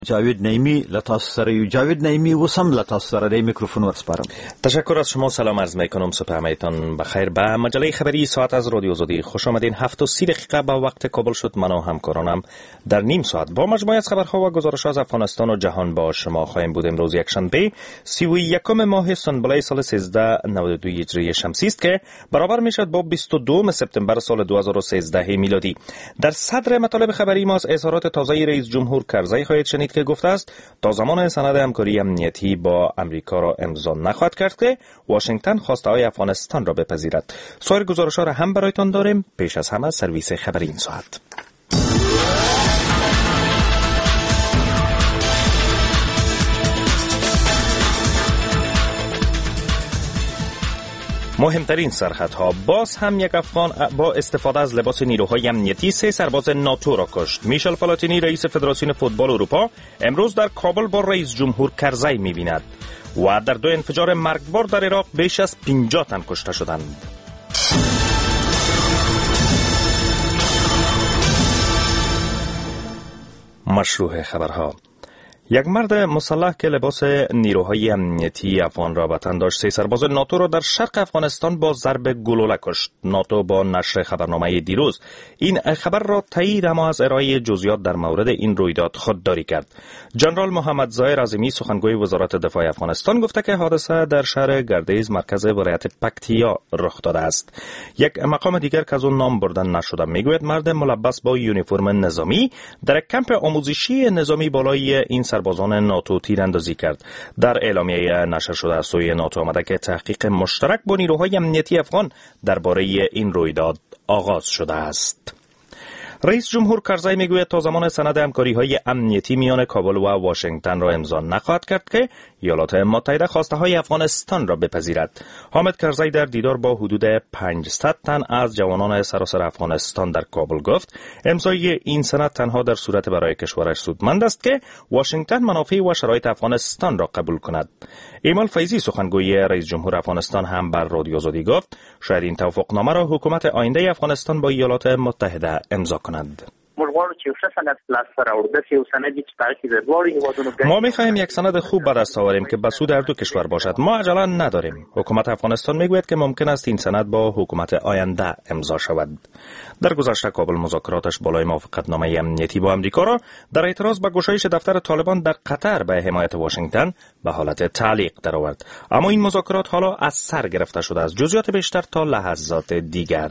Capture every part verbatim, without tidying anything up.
جاوید نعیمی لطاس سره جاوید نعیمی وسم لطاس سره میکروفون ورسپارم. تشکر از شما. سلام عرض میکنم. صبح همایتان بخیر. به مجله خبری ساعت از رادیو آزادی خوش آمدین. هفت و سی دقیقه به وقت کابل شد. من و همکارانم در نیم ساعت با مجموعه از خبرها و گزارش‌ها از افغانستان و جهان با شما خواهیم بود. امروز یکشنبه سی و یکم ماه سنبله سال سیزده نود و دو هجری شمسی است که برابر میشد با بیست و دو سپتامبر سال دو هزار و سیزده میلادی. در صدر مطالب خبری ما از اظهارات تازه رئیس جمهور کرزی خواهید شنید که گفته است تا زمان سند همکاری امنیتی با امریکا را امضا نخواهد کرد که واشنگتن خواسته های افغانستان را بپذیرد. سایر گزارش‌ها را هم برایتان داریم. پیش از همه سرویس خبری این ساعت. مهمترین سرخطها: باز هم یک افغان با استفاده از لباس نیروهای امنیتی سه سرباز ناتو را کشت. میشل پلاتینی رئیس فدراسیون فوتبال اروپا امروز در کابل با رئیس جمهور کرزی می‌بیند. و در دو انفجار مرگبار در عراق بیش از پنجاه تن کشته شدند. مشروع خبرها: یک مرد مسلح که لباس نیروهای امنیتی افغان را به تن داشت سه سرباز ناتو را در شرق افغانستان با ضرب گلوله کشت. ناتو با نشر خبرنامه دیروز این خبر را تایید اما از ارائه جزئیات در مورد این رویداد خودداری کرد. جنرال محمد ظاهر عظیمی سخنگوی وزارت دفاع افغانستان گفته که حادثه در شهر گردیز مرکز ولایت پکتیا رخ داده است. یک مقام دیگر که از اون نام بردن نشده میگوید مرد ملبس با یونیفرم نظامی در یک کمپ آموزشی نظامی بالای این سربازان ناتو تیراندازی کرد. در اعلامیه نشر شده از سوی ناتو آمده که تحقیق مشترک با نیروهای امنیتی افغان درباره این رویداد آغاز شده است. رئیس جمهور کرزی میگوید تا زمان سند همکاری‌های امنیتی میان کابل و واشنگتن را امضا نخواهد کرد که ایالات متحده خواسته های افغانستان را بپذیرد. حامد کرزی در دیدار با حدود پانصد تن از جوانان سراسر افغانستان در کابل گفت امضای این سند تنها در صورت برای کشورش سودمند است که واشنگتن منافع و شرایط افغانستان را قبول کند. ایمال فیضی سخنگوی رئیس جمهور افغانستان هم بر رادیو آزادی گفت شاید این توافقنامه را حکومت آینده افغانستان با ایالات متحده امضا کند. ما می‌خواهیم یک سند خوب به دست آوریم که به سود هر دو کشور باشد. ما عجله نداریم. حکومت افغانستان میگوید که ممکن است این سند با حکومت آینده امضا شود. در گذشته کابل مذاکراتش بالای موافقتنامه امنیتی با امریکا را در اعتراض به گشایش دفتر طالبان در قطر به حمایت واشنگتن به حالت تعلیق درآورد. اما این مذاکرات حالا از سر گرفته شده است. جزئیات بیشتر تا لحظات دیگر.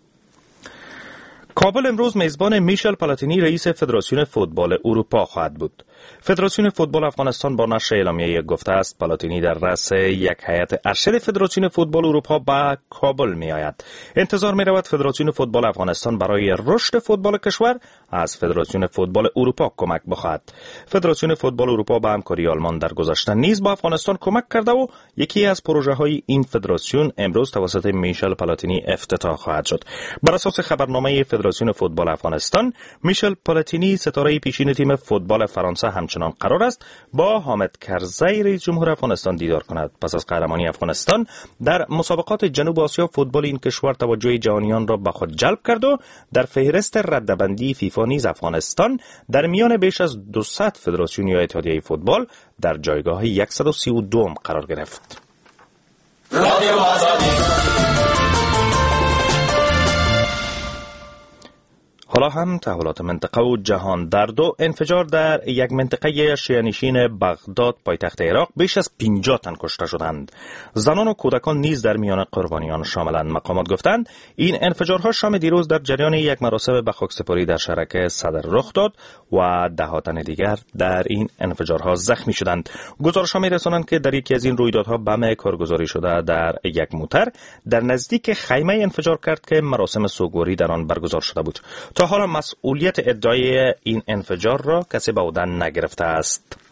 کابل امروز میزبان میشل پلاتینی رئیس فدراسیون فوتبال اروپا خواهد بود. فدراسیون فوتبال افغانستان با نشر اعلامیه گفته است پلاتینی در رأس یک هیئت ارشد فدراسیون فوتبال اروپا به کابل می آید. انتظار می رود فدراسیون فوتبال افغانستان برای رشد فوتبال کشور از فدراسیون فوتبال اروپا کمک بخواهد. فدراسیون فوتبال اروپا با همکاری آلمان در گذشته نیز با افغانستان کمک کرده و یکی از پروژه های این فدراسیون امروز توسط میشل پلاتینی افتتاح خواهد شد. بر اساس خبرنامه فدراسیون فوتبال افغانستان میشل پلاتینی ستاره پیشین تیم فوتبال فرانسه همچنان قرار است با حامد کرزی رئیس جمهور افغانستان دیدار کند. پس از قهرمانی افغانستان در مسابقات جنوب آسیا فوتبال این کشور توجه جهانیان را به خود جلب کرد و در فهرست رده‌بندی فیفا نیز افغانستان در میان بیش از دویست فدراسیون یا اتحادیه فوتبال در جایگاه صد و سی و دو قرار گرفت. رادیو آزادی. حالا هم تحولات منطقه و جهان. در دو انفجار در یک منطقه شیعه‌نشین بغداد پایتخت عراق بیش از پنجاه تن کشته شدند. زنان و کودکان نیز در میان قربانیان شاملند. مقامات گفتند این انفجارها شام دیروز در جریان یک مراسم به خاکسپاری در شهرک صدر رخ داد و ده ها تن دیگر در این انفجارها زخمی شدند. گزارش‌ها می‌رسانند که در یکی از این رویدادها بم کارگزاری شده در یک موتر در نزدیک خیمه انفجار کرد که مراسم سوگواری در آن برگزار شده بود. تا حالا مسئولیت ادعای این انفجار را کسی به عهده نگرفته است.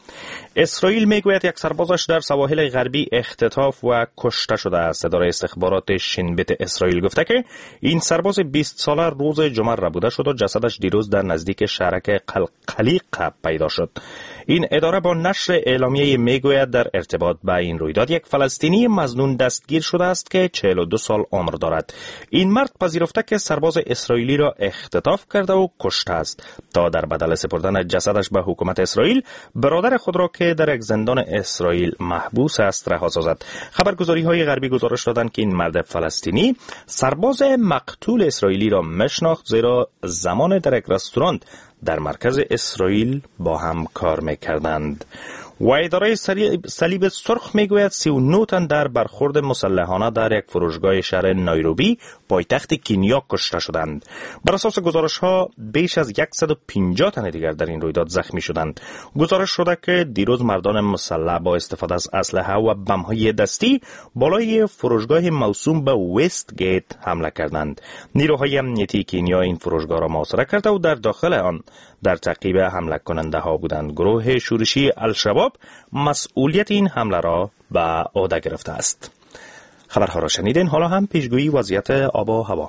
اسرائیل میگوید یک سربازش در سواحل غربی اختطاف و کشته شده است. اداره استخبارات شین بیت اسرائیل گفته که این سرباز بیست ساله روز جمعه ربوده شد و جسدش دیروز در نزدیک شهرک قلقلیق پیدا شد. این اداره با نشر اعلامیه میگوید در ارتباط با این رویداد یک فلسطینی مظنون دستگیر شده است که چهل و دو سال عمر دارد. این مرد پذیرفته که سرباز اسرائیلی را اختطاف کرده و کشته است تا در بدل سپردن جسدش به حکومت اسرائیل برادر خود را که در یک زندان اسرائیل محبوس است رها سازد. خبرگزاری‌های غربی گزارش دادند که این مرد فلسطینی سرباز مقتول اسرائیلی را میشناخت، زیرا زمان در یک رستوران در مرکز اسرائیل با هم کار میکردند. و اداره صلیب سرخ میگوید سی و نه تن در برخورد مسلحانه در یک فروشگاه شهر نایروبی پایتخت کنیا کشته شدند. بر اساس گزارش ها بیش از صد و پنجاه تن دیگر در این رویداد زخمی شدند. گزارش شده که دیروز مردان مسلح با استفاده از اسلحه و بم های دستی بالای فروشگاه موسوم به وست گیت حمله کردند. نیروهای امنیتی کنیا این فروشگاه را محاصره کرده و در داخل آن در تعقیب حمله کننده ها بودند. گروه شورشی الشباب مسئولیت این حمله را به عهده گرفته است. خبرها را شنیدین. حالا هم پیشگویی وضعیت آب و هوا.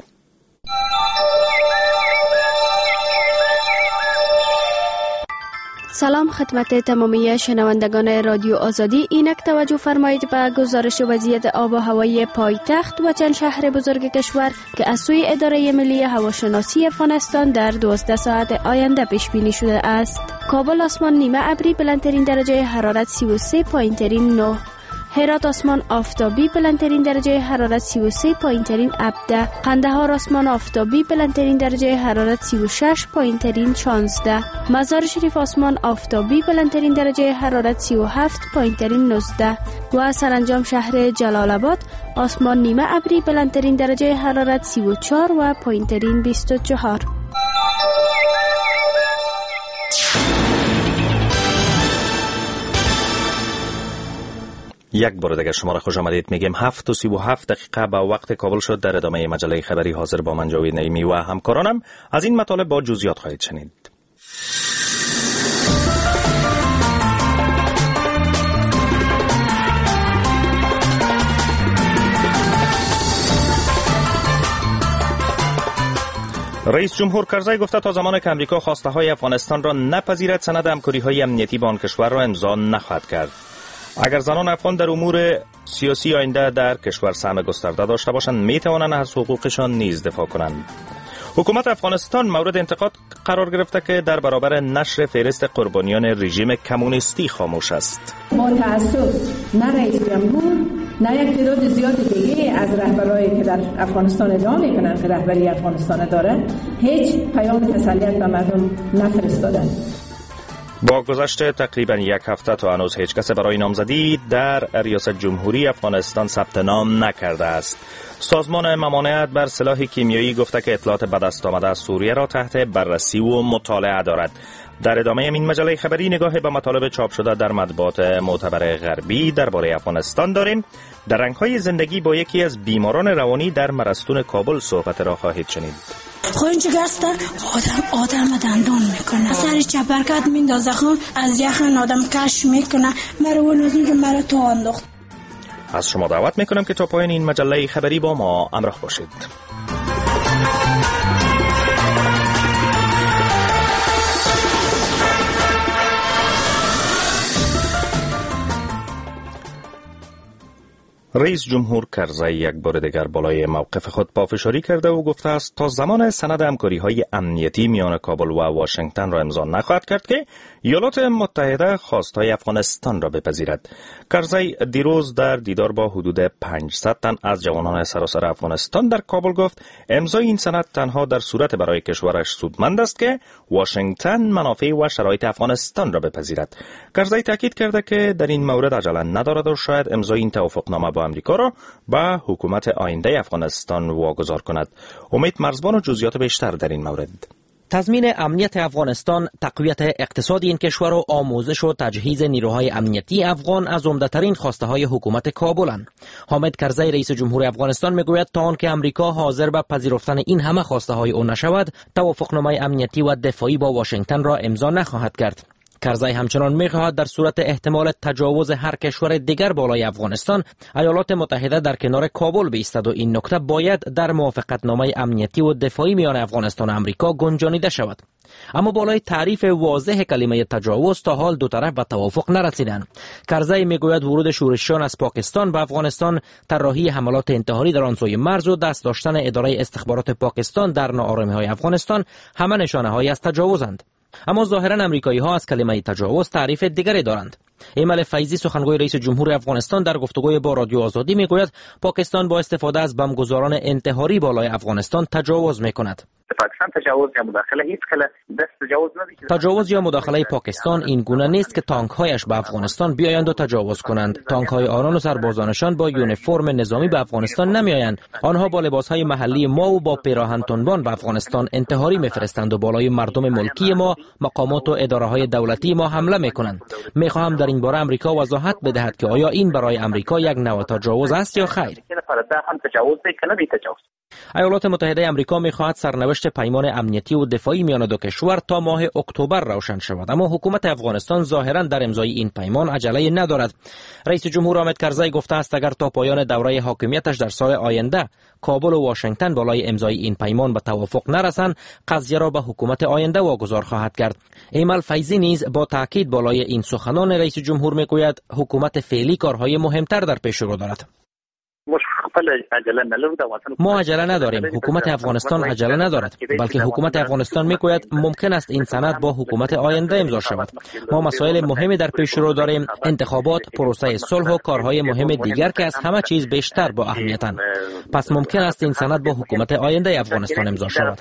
سلام خدمت تمامی شنوندگان رادیو آزادی. اینک توجه فرمایید به گزارش وضعیت آب و هوایی پایتخت و چند شهر بزرگ کشور که از سوی اداره ملی هواشناسی افغانستان در دوازده ساعت آینده پیش بینی شده است. کابل آسمان نیمه ابری، بلندترین درجه حرارت سی و سه و نه. هرات آسمان آفتابی، بلندترین درجه حرارت سی و سه و هفده. قندهار آسمان آفتابی، بلندترین درجه حرارت سی و شش و شانزده. مزار شریف آسمان آفتابی، بلندترین درجه حرارت سی و هفت و نوزده. و سرانجام شهر جلال آباد آسمان نیمه ابری، بلندترین درجه حرارت سی و چهار و پایینترین بیست و چهار. یک بار دیگر شما را خوش آمدید میگیم. هفت و سی و هفت دقیقه به وقت کابل شد. در ادامه مجله خبری حاضر با من جاوید نعیمی و همکارانم از این مطالب با جزئیات خواهید شنید. رئیس جمهور کرزی گفته تا زمانی که امریکا خواسته های افغانستان را نپذیرد، سند همکاری های امنیتی با آن کشور را امضا نخواهد کرد. اگر زنان افغان در امور سیاسی آینده در کشور سهم گسترده داشته باشند، می توانند از حقوقشان نیز دفاع کنند. حکومت افغانستان مورد انتقاد قرار گرفته که در برابر نشر فهرست قربانیان رژیم کمونیستی خاموش است. با تأسف نه رئیس جمهور نه یک تعداد زیاد دیگه از رهبرایی که در افغانستان ادعا میکنن که رهبری افغانستان داره هیچ پیام تسلیت به مردم نفرستادن. با گذشت تقریبا یک هفته تا هنوز هیچ کس برای نامزدی در ریاست جمهوری افغانستان ثبت نام نکرده است. سازمان ممانعت بر سلاح کیمیایی گفته که اطلاعات به دست آمده از سوریه را تحت بررسی و مطالعه دارد. در ادامه این مجله خبری نگاه به مطالب چاپ شده در مطبوعات معتبر غربی درباره افغانستان داریم. در رنگ‌های زندگی با یکی از بیماران روانی در مرستون کابل صحبت را خواهید شنید. خونچه گسته آدم آدم دندان میکنه، سر چپرکت میندازه، خون از یخن آدم کش میکنه، مرا و نازین که مرا تو انداخت. از شما دعوت میکنم که تا پایان این مجله خبری با ما همراه باشید. رئیس جمهور کرزی یک بار دیگر بالای موقف خود پافشاری کرده و گفته است تا زمان سند همکاری‌های امنیتی میان کابل و واشنگتن را امضا نخواهد کرد که ایالات متحده خواستهای افغانستان را بپذیرد. کرزی دیروز در دیدار با حدود پانصد تن از جوانان سراسر افغانستان در کابل گفت امضای این سند تنها در صورت برای کشورش سودمند است که واشنگتن منافع و شرایط افغانستان را بپذیرد. کرزی تاکید کرده که در این مورد عجله ندارد و شاید امضای این توافقنامه با امریکا را به حکومت آینده افغانستان واگذار کند. امید مرزبان و جزئیات بیشتر در این مورد. تضمین امنیت افغانستان، تقویت اقتصاد این کشور و آموزش و تجهیز نیروهای امنیتی افغان از عمده‌ترین خواسته های حکومت کابلند. حامد کرزی رئیس جمهور افغانستان میگوید تا آنکه امریکا حاضر به پذیرفتن این همه خواسته های او نشود، توافقنامه امنیتی و دفاعی با واشنگتن را امضا نخواهد کرد. کرزی همچنان می‌خواهد در صورت احتمال تجاوز هر کشور دیگر بالای افغانستان، ایالات متحده در کنار کابل بایستد و این نکته باید در موافقتنامه امنیتی و دفاعی میان افغانستان و امریکا گنجانیده شود. اما بالای تعریف واضح کلمه تجاوز تا حال دو طرف به توافق نرسیدند. کرزی میگوید ورود شورشیان از پاکستان به افغانستان، طراحی حملات انتحاری در آن سوی مرز و دست داشتن اداره استخبارات پاکستان در ناآرامی‌های افغانستان همه نشانه‌هایی از تجاوزند. اما ظاهراً امریکایی‌ها از کلمه تجاوز تعریف دیگری دارند. ایمل فیضی سخنگوی رئیس جمهور افغانستان در گفتگوی با رادیو آزادی میگوید پاکستان با استفاده از بمبگذاران انتحاری بالای افغانستان تجاوز میکند. پاکستان تجاوز یا مداخله هیچ کله دست تجاوز ندید. تجاوز یا مداخله پاکستان این گونه نیست که تانک‌هایش به افغانستان بیایند و تجاوز کنند. تانک‌های آنان و سربازانشان با یونیفرم نظامی به افغانستان نمیآیند. آنها با لباس‌های محلی ما و با پیراهن تنبان به افغانستان انتحاری میفرستند و بالای مردم ملکی ما، مقامات و اداره‌های دولتی ما حمله میکنند. میخواهم در این باره امریکا وضاحت بدهد که آیا این برای امریکا یک نوع تجاوز است یا خیر. ایالات متحده امریکا می‌خواهد سرنوشت پیمان امنیتی و دفاعی میان دو کشور تا ماه اکتبر روشن شود، اما حکومت افغانستان ظاهراً در امضای این پیمان عجله ندارد. رئیس جمهور حامد کرزی گفته است اگر تا پایان دوره حاکمیتش در سال آینده کابل و واشنگتن بالای امضای این پیمان به توافق نرسند، قضیه را به حکومت آینده واگذار خواهد کرد. ایمل فیضی نیز با تاکید بالای این سخنان رئیس جمهور میگوید حکومت فعلی کارهای مهمتر در پیش رو دارد. ما عجله نداریم. حکومت افغانستان عجله ندارد، بلکه حکومت افغانستان میگوید ممکن است این سند با حکومت آینده امضا شود. ما مسائل مهمی در پیش رو داریم، انتخابات، پروسه صلح و کارهای مهم دیگر که از همه چیز بیشتر با اهمیتند. پس ممکن است این سند با حکومت آینده افغانستان امضا شود.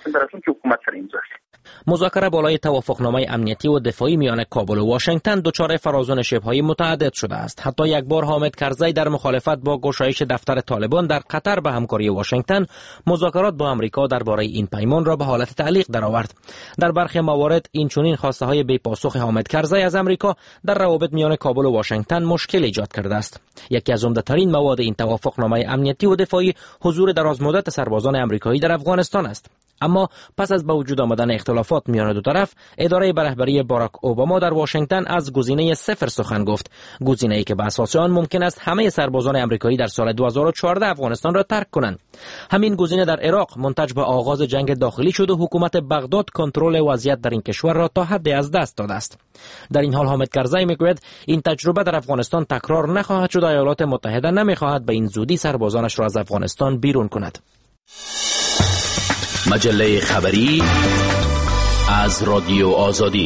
مذاکره بالای توافقنامه امنیتی و دفاعی میان کابل و واشنگتن دچار فرازان شبه‌های متعدد شده است. حتی یک بار حامد کرزی در مخالفت با گشایش دفتر طالبان در قطر به همکاری واشنگتن، مذاکرات با امریکا درباره این پیمان را به حالت تعلیق درآورد. در برخی موارد این چنین خواسته های بی پاسخ حامد کرزی از امریکا در روابط میان کابل و واشنگتن مشکل ایجاد کرده است. یکی از عمده‌ترین مواد این توافقنامه امنیتی و دفاعی حضور درازمدت سربازان امریکایی در افغانستان است. اما پس از به وجود آمدن اختلافات میان دو طرف، اداره به رهبری باراک اوباما در واشنگتن از گزینه صفر سخن گفت، گزینه‌ای که به اساس آن ممکن است همه سربازان امریکایی در سال دو هزار و چهارده افغانستان را ترک کنند. همین گزینه در عراق منتج به آغاز جنگ داخلی شد و حکومت بغداد کنترل وضعیت در این کشور را تا حدی از دست داده است. در این حال حامد کرزی میگوید این تجربه در افغانستان تکرار نخواهد شد. ایالات متحده نمیخواهد به این زودی سربازانش را از افغانستان بیرون کند. مجله خبری از رادیو آزادی.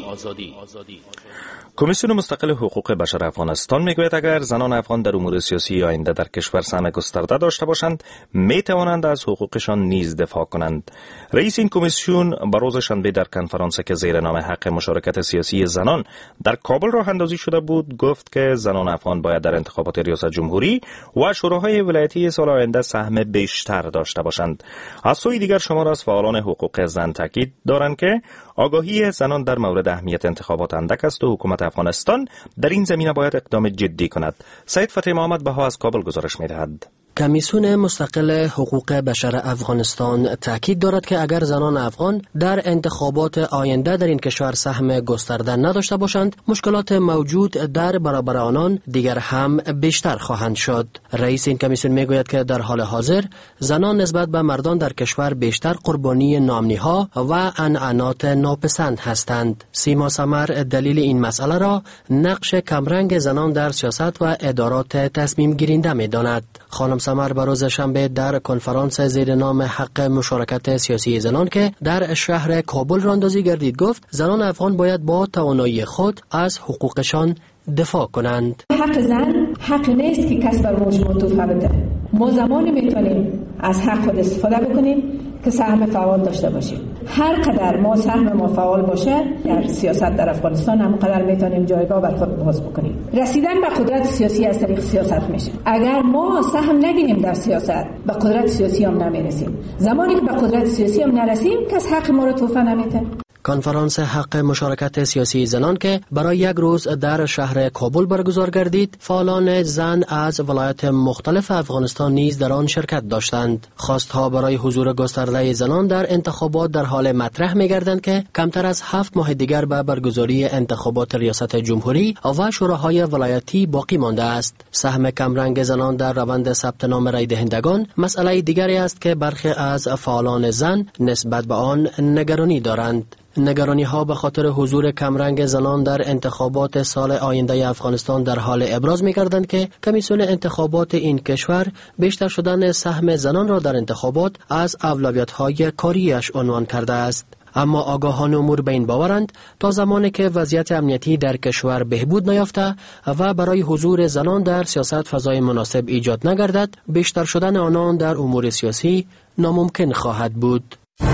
کمیسیون مستقل حقوق بشر افغانستان میگوید اگر زنان افغان در امور سیاسی آینده در کشور سهم گسترده داشته باشند، می توانند از حقوقشان نیز دفاع کنند. رئیس این کمیسیون به روز شنبه در کنفرانسی که زیر نام حق مشارکت سیاسی زنان در کابل راه اندازی شده بود، گفت که زنان افغان باید در انتخابات ریاست جمهوری و شوراهای ولایتی سال آینده سهم بیشتر داشته باشند. از سوی دیگر شمار از فعالان حقوق زن تاکید دارند که آگاهی زنان در مورد اهمیت انتخابات اندک است و حکومت افغانستان در این زمینه باید اقدام جدی کند. سید فتحی محمد بها از کابل گزارش می‌دهد. کمیسیون مستقل حقوق بشر افغانستان تاکید دارد که اگر زنان افغان در انتخابات آینده در این کشور سهم گسترده نداشته باشند، مشکلات موجود در برابر آنان دیگر هم بیشتر خواهند شد. رئیس این کمیسیون میگوید که در حال حاضر زنان نسبت به مردان در کشور بیشتر قربانی نامنی‌ها و عنعنات ناپسند هستند. سیما سمر دلیل این مسئله را نقش کمرنگ زنان در سیاست و ادارات تصمیم گیرنده می‌داند. خانم سمر به روز شنبه در کنفرانس زیر نام حق مشارکت سیاسی زنان که در شهر کابل راه اندازی گردید گفت زنان افغان باید با توانایی خود از حقوقشان دفاع کنند. حق زن حق نیست که کس بر موش موتوفه بده. ما زمانی میتونیم از حق خود استفاده بکنیم که سهم فعال داشته باشیم. هر قدر ما سهم ما فعال باشه در سیاست در افغانستان، هم قدر میتونیم جایگاه بر خود باز بکنیم. رسیدن به قدرت سیاسی از طریق سیاست میشه. اگر ما سهم نگیریم در سیاست، به قدرت سیاسی هم نمیرسیم. زمانی که به قدرت سیاسی هم نرسیم، کس حق ما رو توفه نمیده. کنفرانس حق مشارکت سیاسی زنان که برای یک روز در شهر کابل برگزار گردید، فعالان زن از ولایات مختلف افغانستان نیز در آن شرکت داشتند. خواستها برای حضور گسترده زنان در انتخابات در حال مطرح می‌گردند که کمتر از هفت ماه دیگر به برگزاری انتخابات ریاست جمهوری و شوراهای ولایتی باقی مانده است. سهم کمرنگ زنان در روند ثبت نام رای دهندگان مسئله دیگری است که برخی از فعالان زن نسبت به آن نگرانی دارند. نگرانی ها به خاطر حضور کمرنگ زنان در انتخابات سال آینده افغانستان در حال ابراز می کردند که کمیسیون انتخابات این کشور بیشتر شدن سهم زنان را در انتخابات از اولویت های کاریش عنوان کرده است. اما آگاهان امور به این باورند تا زمانی که وضعیت امنیتی در کشور بهبود نیافته و برای حضور زنان در سیاست فضای مناسب ایجاد نگردد، بیشتر شدن آنان در امور سیاسی ناممکن خواهد بود.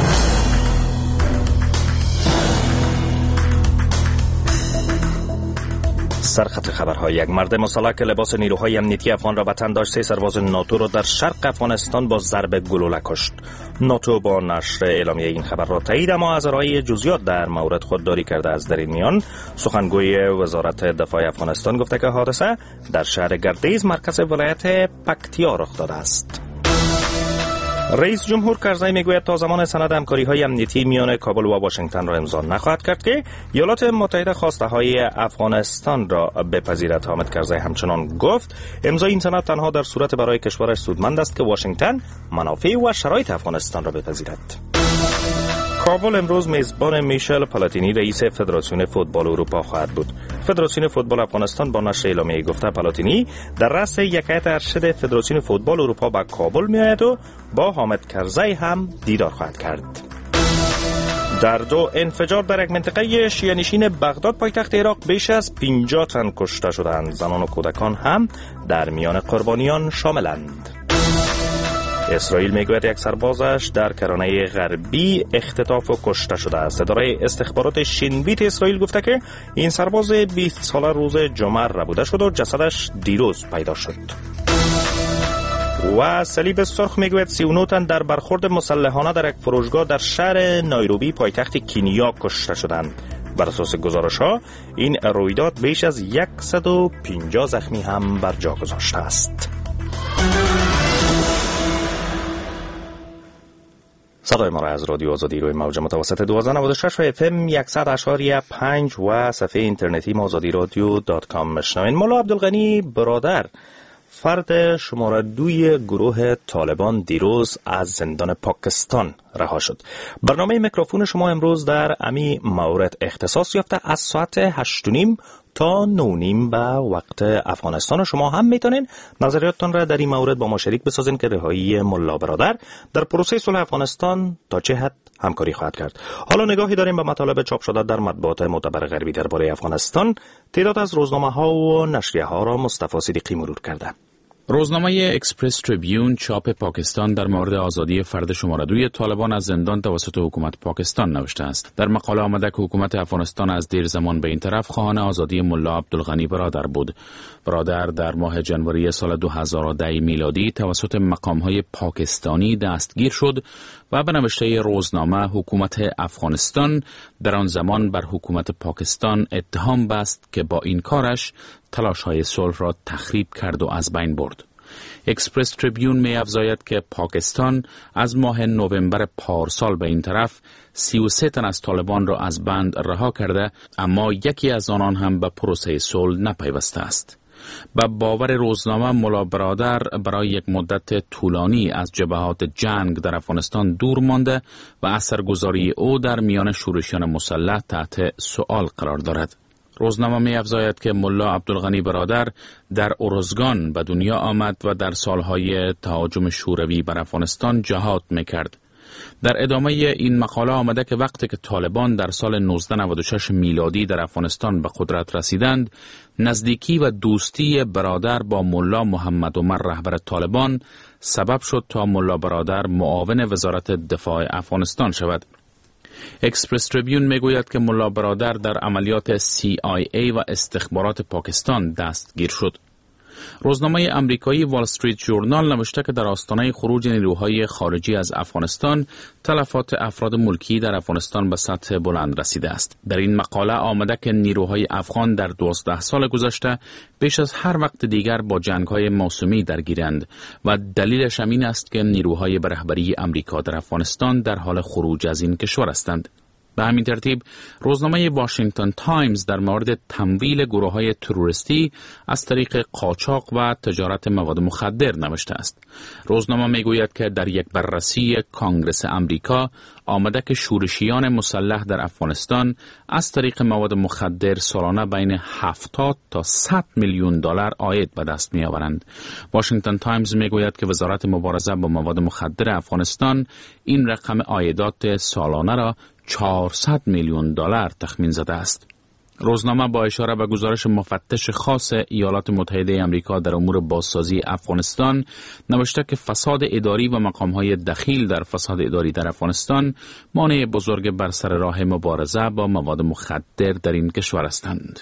سرخط خبرها: یک مرد مسلح که لباس نیروهای امنیتی افغان را به تن داشت، سه سرباز ناتو را در شرق افغانستان با ضرب گلوله کشت. ناتو با نشر اعلامیه این خبر را تایید، اما از ارائه جزئیات در مورد خودداری کرده است. در این میان سخنگوی وزارت دفاع افغانستان گفته که حادثه در شهر گردیز مرکز ولایت پکتیا رخ داده است. رئیس جمهور کرزی میگوید تا زمان سند همکاری‌های امنیتی میان کابل و واشنگتن را امضا نخواهد کرد که ایالات متحده خواسته های افغانستان را بپذیرد. حامد کرزی همچنان گفت امضای این سند تنها در صورت برای کشورش سودمند است که واشنگتن منافع و شرایط افغانستان را بپذیرد. کابل امروز میزبان میشل پلاتینی رئیس فدراسیون فوتبال اروپا خواهد بود. فدراسیون فوتبال افغانستان با نشر اعلامیه گفته پلاتینی در رأس یک هیئت ارشد فدراسیون فوتبال اروپا به کابل میآید و با حامد کرزی هم دیدار خواهد کرد. در دو انفجار در یک منطقه شیعه‌نشین بغداد پایتخت عراق بیش از پنجاه تن کشته شدند. زنان و کودکان هم در میان قربانیان شاملند. اسرائیل میگوید یک سربازش در کرانه غربی اختطاف و کشته شده است. اداره استخبارات شین بیت اسرائیل گفته که این سرباز بیست ساله روز جمعه ربوده شد و جسدش دیروز پیدا شد. و صلیب سرخ میگوید سی و نه تن در برخورد مسلحانه در یک فروشگاه در شهر نایروبی پایتخت کینیا کشته شدند. بر اساس گزارش‌ها این رویداد بیش از صد و پنجاه زخمی هم بر جا گذاشته است. صدای ما را از رادیو آزادی روی موج متوسط دوازده نود و شش و اف ام صد و اشاری پنج و صفحه اینترنتی ما آزادی رادیو دات کام مشنوین. مولا عبدالغنی برادر، فرد شماره دوی گروه طالبان، دیروز از زندان پاکستان رها شد. برنامه میکروفون شما امروز در امی مورد اختصاص یافته از ساعت هشت و نیم تا نه و نیم به وقت افغانستان. شما هم میتونین نظریاتتان را در این مورد با ما شریک بسازین که رهایی ملا برادر در پروسه صلح افغانستان تا چه حد همکاری خواهد کرد. حالا نگاهی داریم به مطالب چاپ شده در مطبوعات معتبر غربی درباره افغانستان. تعداد از روزنامه‌ها و نشریه‌ها را مصطفی صدیقی مرور کرده. روزنامه اکسپرس تریبیون چاپ پاکستان در مورد آزادی فرد شماره دوی طالبان از زندان توسط حکومت پاکستان نوشته است. در مقاله آمده که حکومت افغانستان از دیر زمان به این طرف خواهان آزادی ملا عبدالغنی برادر بود. برادر در ماه جنوری سال دو هزار و ده میلادی توسط مقام‌های پاکستانی دستگیر شد و به نوشته روزنامه حکومت افغانستان در آن زمان بر حکومت پاکستان اتهام بست که با این کارش تلاش‌های صلح را تخریب کرد و از بین برد. اکسپرس تریبیون می افزاید که پاکستان از ماه نوامبر پارسال به این طرف سی و سه تن از طالبان را از بند رها کرده، اما یکی از آنان هم به پروسه صلح نپیوسته است. به باور روزنامه ملا برادر برای یک مدت طولانی از جبهات جنگ در افغانستان دور مانده و اثرگذاری او در میان شورشیان مسلح تحت سؤال قرار دارد. روزنامه می افزاید که ملا عبدالغنی برادر در ارزگان به دنیا آمد و در سالهای تهاجم شوروی بر افغانستان جهاد می کرد. در ادامه این مقاله آمده که وقتی که طالبان در سال نوزده نود و شش میلادی در افغانستان به قدرت رسیدند، نزدیکی و دوستی برادر با ملا محمد عمر رهبر طالبان سبب شد تا ملا برادر معاون وزارت دفاع افغانستان شود. اکسپرس تریبیون میگوید که ملا برادر در عملیات سی آی ای و استخبارات پاکستان دستگیر شد. روزنامه آمریکایی وال استریت ژورنال نوشته که در آستانه خروج نیروهای خارجی از افغانستان تلفات افراد ملکی در افغانستان به سطح بلند رسیده است. در این مقاله آمده که نیروهای افغان در دوازده سال گذشته بیش از هر وقت دیگر با جنگ‌های موسومی درگیرند و دلیلش این است که نیروهای به رهبری آمریکا در افغانستان در حال خروج از این کشور هستند. به همین ترتیب روزنامه واشنگتن تایمز در مورد تمویل گروه‌های تروریستی از طریق قاچاق و تجارت مواد مخدر نوشته است. روزنامه میگوید که در یک بررسی کانگرس آمریکا آمده که شورشیان مسلح در افغانستان از طریق مواد مخدر سالانه بین هفتاد تا صد میلیون دلار عاید به دست می‌آورند. واشنگتن تایمز میگوید که وزارت مبارزه با مواد مخدر افغانستان این رقم عایدات سالانه را چهارصد میلیون دلار تخمین زده است. روزنامه با اشاره به گزارش مفتش خاص ایالات متحده آمریکا در امور بازسازی افغانستان نوشته که فساد اداری و مقام‌های دخیل در فساد اداری در افغانستان مانع بزرگ بر سر راه مبارزه با مواد مخدر در این کشور هستند.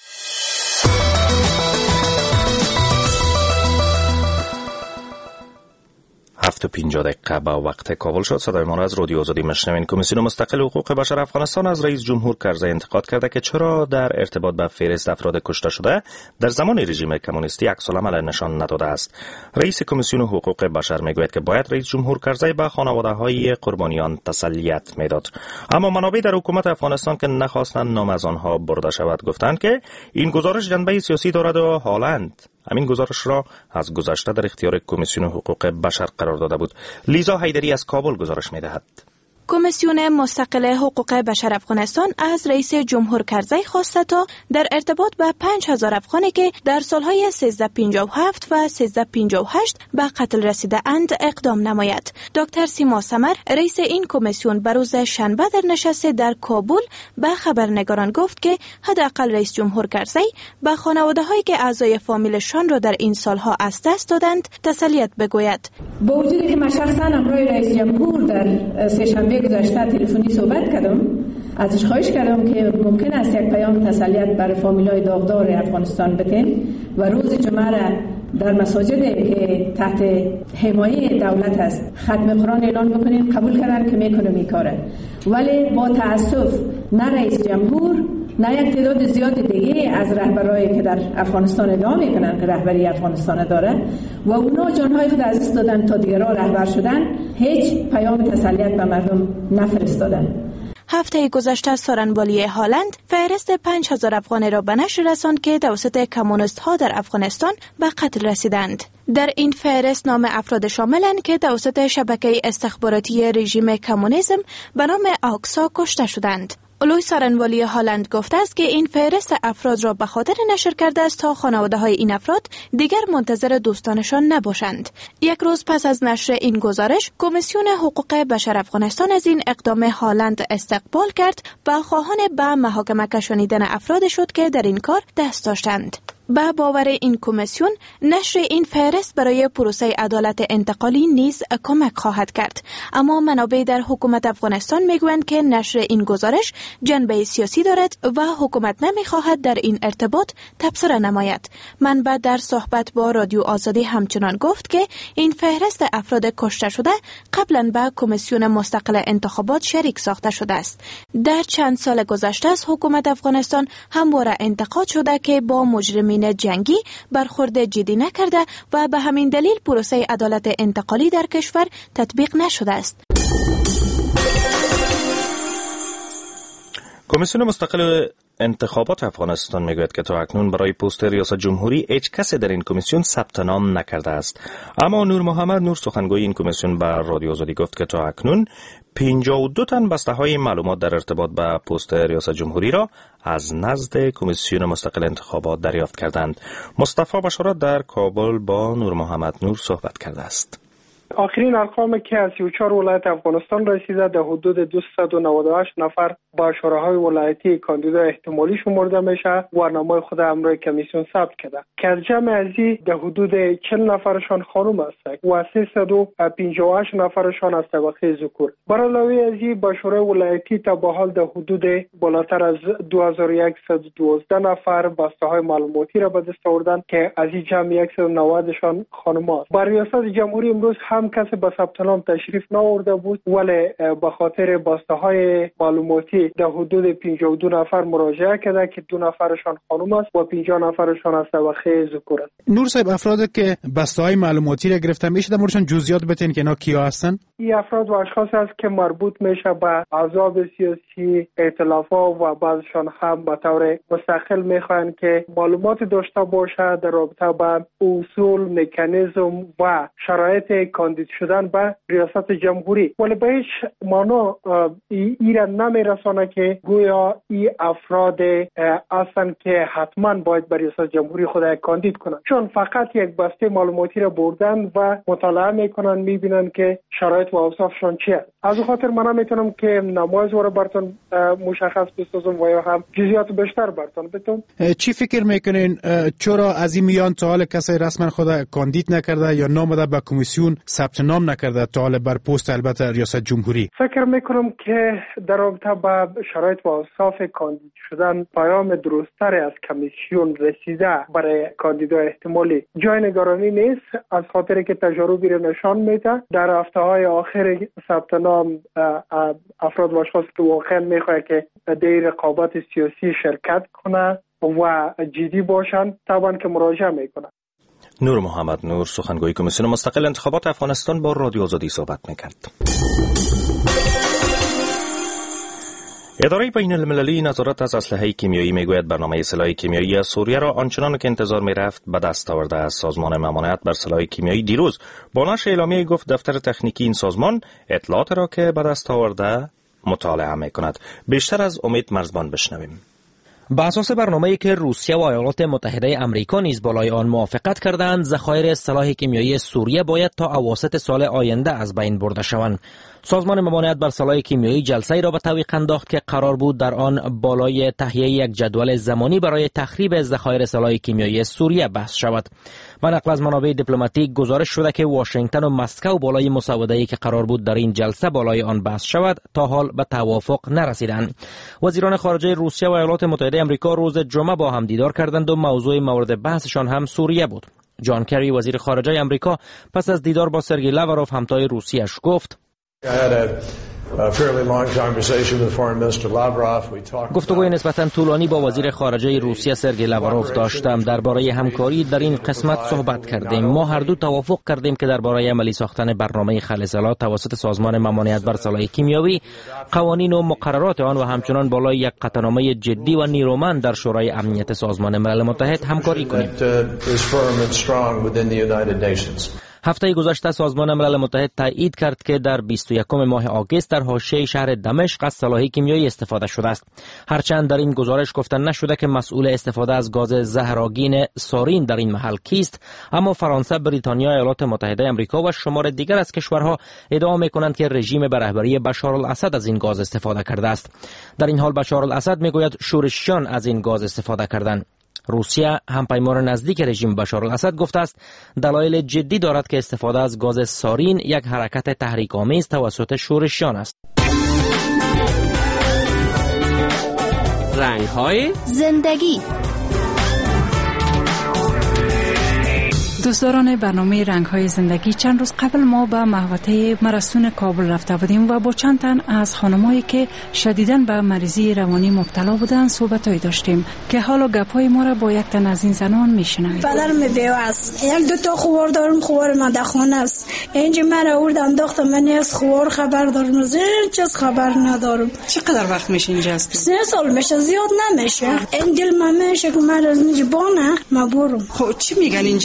هفت و پنجاه دقیقه با وقت کابل شد. صدای ما را از رادیو آزادی میشنوین. کمیسیون مستقل حقوق بشر افغانستان از رئیس جمهور کرزی انتقاد کرده که چرا در ارتباط با فهرست افراد کشته شده در زمان رژیم کمونیستی عکس‌العمل نشان نداده است. رئیس کمیسیون حقوق بشر میگوید که باید رئیس جمهور کرزی به خانواده‌های قربانیان تسلیت میداد. اما منابع در حکومت افغانستان که نخواستند نام از آنها برده شود گفتند که این گزارش جنبه سیاسی دارد و حالند همین گزارش را از گذشته در اختیار کمیسیون حقوق بشر قرار داده بود. لیزا حیدری از کابل گزارش می‌دهد. کمیسیون مستقل حقوق بشر افغانستان از رئیس جمهور کرزی خواسته تا در ارتباط به پنج هزار افغانی که در سالهای سیزده پنجاه و هفت و سیزده پنجاه و هشت به قتل رسیده اند اقدام نماید. دکتر سیما سمر رئیس این کمیسیون به روز شنبه در نشست در کابل به خبرنگاران گفت که حداقل رئیس جمهور کرزی به خانواده‌هایی که اعضای فامیلشان را در این سالها از دست دادند تسلیت بگوید. با وجودی که من شخصا همراه رئیس جمهور در سه‌شنبه گذشته تلفنی صحبت کردم، ازش خواهش کردم که ممکن است یک پیام تسلیت برای فامیلای داغدار افغانستان بتین و روز جمعه را در مساجد که تحت حمایه دولت است ختم قرآن اعلان بکنین. قبول کردن که میکنه میکاره، ولی با تاسف نه رئیس جمهور نه یک تعداد زیاد دیگه از رهبرایی که در افغانستان ادعا میکنن که رهبری افغانستان داره و اونا جانهای خود از دست دادن تا دیگران رهبر شدن، هیچ پیام تسلیت به مردم نفرستادن. هفته گذشته سارنوالی هالند فهرست پنج هزار افغانی را به نشر رساند که توسط کمونیست ها در افغانستان به قتل رسیدند. در این فهرست نام افراد شاملند که توسط شبکه استخباراتی رژیم کمونیسم به نام آکسا کشته شدند. لوی سارنوالی هالند گفته است که این فهرست افراد را به خاطر نشر کرده است تا خانواده‌های این افراد دیگر منتظر دوستانشان نباشند. یک روز پس از نشر این گزارش، کمیسیون حقوق بشر افغانستان از این اقدام هالند استقبال کرد و خواهان به محاکمه کشانیدن افراد شد که در این کار دست داشتند. به باور این کمیسیون، نشر این فهرست برای پروسه عدالت انتقالی نیز کمک خواهد کرد. اما منابع در حکومت افغانستان میگویند که نشر این گزارش جنبه سیاسی دارد و حکومت نمیخواهد در این ارتباط تبصره نماید. منبع در صحبت با رادیو آزادی همچنان گفت که این فهرست افراد کشته شده قبلا به کمیسیون مستقل انتخابات شریک ساخته شده است. در چند سال گذشته از حکومت افغانستان همواره انتقاد شده که با مجرمین جنگی برخورد جدی نکرده و به همین دلیل پروسه عدالت انتقالی در کشور تطبیق نشده است. کمیسیون مستقل انتخابات افغانستان میگوید که تا اکنون برای پست ریاست جمهوری هیچ کسی در این کمیسیون ثبت نام نکرده است. اما نور محمد نور سخنگوی این کمیسیون به رادیو آزادی گفت که تا اکنون پنجاه و دو تن بسته های معلومات در ارتباط به پست ریاست جمهوری را از نزد کمیسیون مستقل انتخابات دریافت کردند. مصطفی بشارت در کابل با نور محمد نور صحبت کرده است. آخرین ارقامی که از سی و چهار ولایت افغانستان رسیده در حدود دویست و نود و هشت نفر با شوراهای ولایتی کاندیدا احتمالی شمرده میشه و نامه خود امروی کمیسیون ثبت کرده که از جمع ازی در حدود چهل نفرشان خانم است و سیصد و پنجاه و هشت نفرشان از طبقه ذکور. بر علاوه ازی با شورای ولایتی تا به حال در حدود بالاتر از دو هزار و صد و دوازده نفر بسته های معلوماتی را به دست آوردن که از این جمع صد و نود شان خانم است. بر ریاست جمهوری امروز هم کسی به ثبت نام تشریف نآورده بود ولی به خاطر بسته های معلوماتی در حدود پنجاه و دو نفر مراجعه کرده که دو نفرشان خانم است و پنجاه نفرشان از طبقه ذکور است. نور صاحب، افرادی که بسته های معلوماتی را گرفتن میشه در موردشان جزئیات بتین که اینا کیا هستن؟ این افراد و اشخاص است که مربوط میشه به احزاب سیاسی، ائتلاف‌ها و بعضشان هم به طور مستقل میخواهند که معلومات داشته باشه در رابطه با اصول، مکانیزم و شرایط کاندید شدن به ریاست جمهوری، ولی به هیچ معنا ای را نمیرسانه که گویا این افراد هستند که حتما باید به ریاست جمهوری خود کاندید کنند، چون فقط یک بسته معلوماتی را بردن و مطالعه میکنن، میبینن که شرایط و اوصافشان چیه. از اون خاطر من میتونم که نمایز رو براتون مشخص بسازم و یا هم جزئیات بیشتر براتون بتونم. چی فکر میکنین چرا از این میان تا حال کسی رسما خود کاندید نکرده یا نامده به کمیسیون ثبت نام نکرده تا حال بر پست البته ریاست جمهوری؟ فکر میکنم که در رابطه با شرایط و اوصاف کاندید شدن پیام درست‌تر از کمیسیون رسیده برای کاندیدا احتمالی جای نگرانی نیست، از خاطر که تجربی را نشان میده در هفته‌های آخر ثبت نام افراد و اشخاص که واقعا میخواه که در رقابت سیاسی شرکت کنه و جدی باشن طبعا که مراجعه میکنه. نور محمد نور، سخنگوی کمیسیون مستقل انتخابات افغانستان، با رادیو آزادی صحبت میکرد. اداره بین المللی نظارت از اسلحه کیمیایی میگوید برنامه سلاح کیمیایی سوریه را آنچنان که انتظار میرفت به دست آورده است. سازمان ممانعت بر سلاح کیمیایی دیروز با نشر اعلامیه گفت دفتر تکنیکی این سازمان اطلاعات را که به دست آورده مطالعه میکند. بیشتر از امید مرزبان بشنویم. بر اساس برنامه‌ای که روسیه و ایالات متحده آمریکا نیز بالای آن موافقت کردند، ذخایر سلاح کیمیایی سوریه باید تا اواسط سال آینده از بین برده شوند. سازمان ممانعت بر سلاح کیمیایی جلسه‌ای را به تعویق انداخت که قرار بود در آن بالای تهیه یک جدول زمانی برای تخریب ذخایر سلاح کیمیایی سوریه بحث شود. و نقل از منابع دیپلماتیک گزارش شده که واشنگتن و مسکو بالای مسوده‌ای که قرار بود در این جلسه بالای آن بحث شود تا حال به توافق نرسیدند. وزیران خارجه روسیه و ایالات متحده آمریکا روز جمعه با هم دیدار کردند و موضوع مورد بحثشان هم سوریه بود. جان کری وزیر خارجه آمریکا پس از دیدار با سرگئی لاوروف همتای روسیه‌اش گفت: گفتگوی نسبتاً طولانی با وزیر خارجه روسیه سرگئی لاوروف داشتم. درباره همکاری در این قسمت صحبت کردیم. ما هر دو توافق کردیم که درباره عملی ساختن برنامه خالص‌الات توسط سازمان ممانعت بر سلاح کیمیایی، قوانین و مقررات آن و همچنان بالای یک قطعنامه جدی و نیرومند در شورای امنیت سازمان ملل متحد همکاری کنیم. هفته گذشته سازمان ملل متحد تایید کرد که در بیست و یکم ماه آگوست در حاشیه شهر دمشق از سلاح کیمیایی استفاده شده است. هرچند در این گزارش گفته نشده که مسئول استفاده از گاز زهرآگین سارین در این محل کیست، اما فرانسه، بریتانیا، ایالات متحده آمریکا و شمار دیگر از کشورها ادعا می‌کنند که رژیم به رهبری بشار الاسد از این گاز استفاده کرده است. در این حال بشار الاسد میگوید شورشیان از این گاز استفاده کردند. روسیه، همپیمان نزدیک رژیم بشار الاسد، گفته است دلایل جدی دارد که استفاده از گاز سارین یک حرکت تحریک‌آمیز توسط شورشیان است. رنگ‌های زندگی. دوستداران برنامه رنگ‌های زندگی، چند روز قبل ما به محوطه مرستون کابل رفته بودیم و با چند تن از خانمایی که شدیداً به مریضی روانی مبتلا بودند صحبتایی داشتیم که حالا گپ‌های ما را با یک تن از این زنان میشنویم. پدرم بیوه است. یک دو تا خوار دارم، خوار من در خانه است. اینجا من آورد انداختم، من از خوار خبر دارم، از هیچ چیز خبر ندارم. چقدر وقت میشه اینجا هستی؟ سه سال میشه، زیاد نمیشه. این دل من میشه که من از اینجا بانه ما برم. خب چی میگن اینجا؟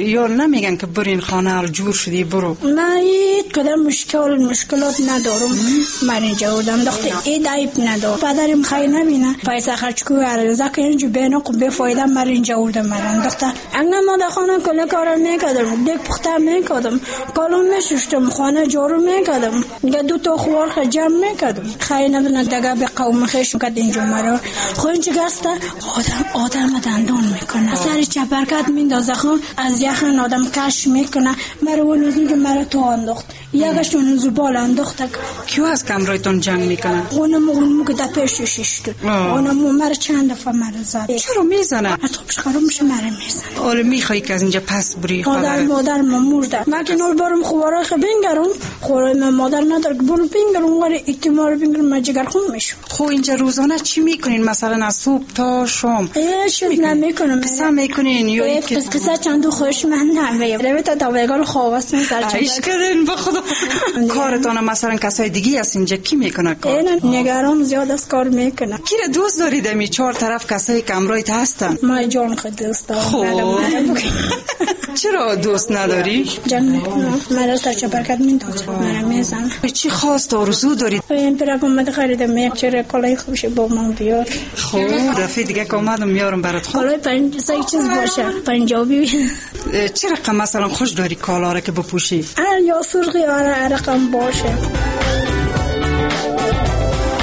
یا نمیگن که برین خانه جور شدی برو؟ من هیچ کدام مشکل مشکلات ندارم. من اینجا بودم دختر این عیب ندارم. پدرم خیلی نبینه پیسه خرج کو عرضه که اینجا بینو به فایده من اینجا بودم. من دختر اگه ما در خانه کل کار میکردم، دیگ پخته میکردم، کالون میشستم، خانه جارو میکردم، دو تا خوار جمع میکردم. خیلی نبینه دیگه به قوم خیش میکرد اینجا مرا. خو اینجا گسته آدم آدم دندان میکنه، سر چپرکت میندازه، خو از یخن آدم کش میکنه. مرا اون روزی که مرا تو انداخت، یکشون زبال انداخت. کیو از کمرایتون جنگ میکنه؟ اونم اونم که در پیشش شد. اونم مرا چند دفعه مرا زد. چرا میزنه؟ اتوبش خراب میشه مرا میزنه. آره میخوای که از اینجا پس بری؟ مادر مادر من مرده. من که نور برم خواره خ بینگرم. خوره من مادر نداره که برو بینگرم. اون احتمال بینگرم من جگر خون میشم. خو اینجا روزانه چی میکنین؟ مثلا از صبح تا شام؟ هیچ نمیکنم. قصه میکنین یا اینکه قصه چند خوش من نمیگم. رویت تا بگال خواست من سر چش کردین به خدا. کارتون مثلا کسای دیگه است اینجا کی میکنه کار؟ این نگران زیاد از کار میکنه. کی را دوست دارید می چهار طرف کسای کمرایت هستن؟ ما جان خود دوست دارم. چرا دوست نداری؟ جان میکنم. مرا تا چپرکت میندازه. مرا میزنه. چی خواست آرزو دارید؟ این پرک اومد خریدم یک چهره کالای خوبش با من بیار. خب دفعه دیگه که اومدم میارم برات. خب کالای پنج سه چیز باشه. پنجابی. چه رقم مثلا خوش داری کالا را که بپوشی؟ هر یا سرخی یا رقم باشه.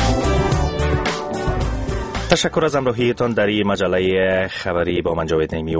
تشکر از همراهیتان در این مجله خبری با من جاوید نعیمی.